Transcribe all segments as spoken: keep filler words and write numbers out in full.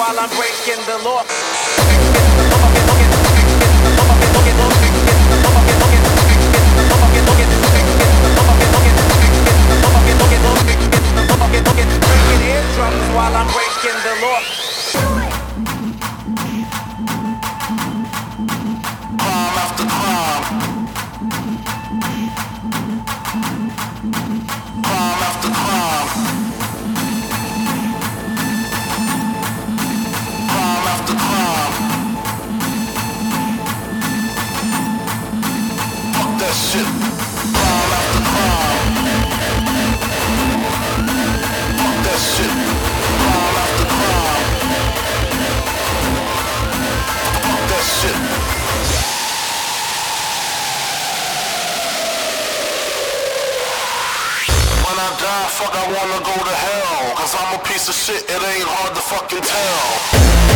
while I'm breaking the law. Breaking eardrums while I'm breaking the law. Crime after crime. Crime after crime. Crime after crime. Fuck that shit. Crime after crime. Fuck that shit. Crime after crime. Fuck that shit. When I die, fuck, I wanna go to hell. Cause I'm a piece of shit, it ain't hard to fucking tell.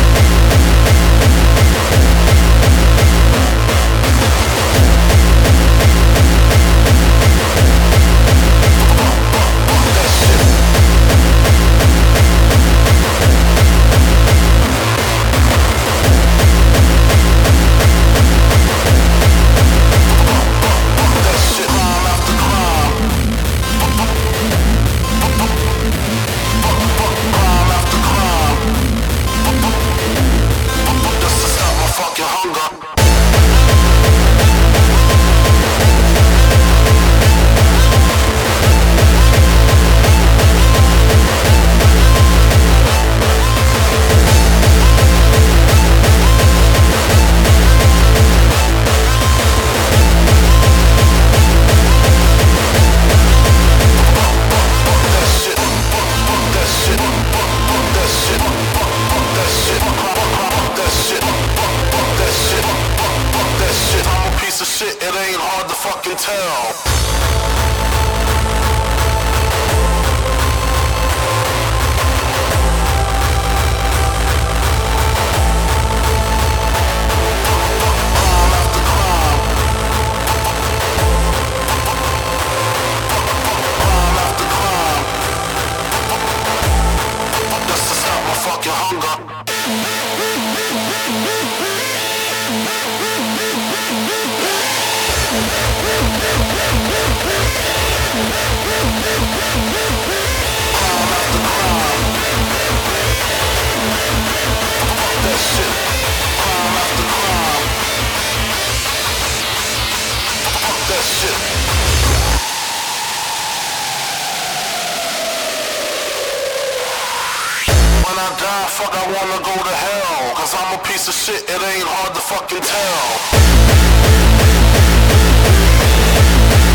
Fuck, I wanna go to hell. Cause I'm a piece of shit, it ain't hard to fucking tell.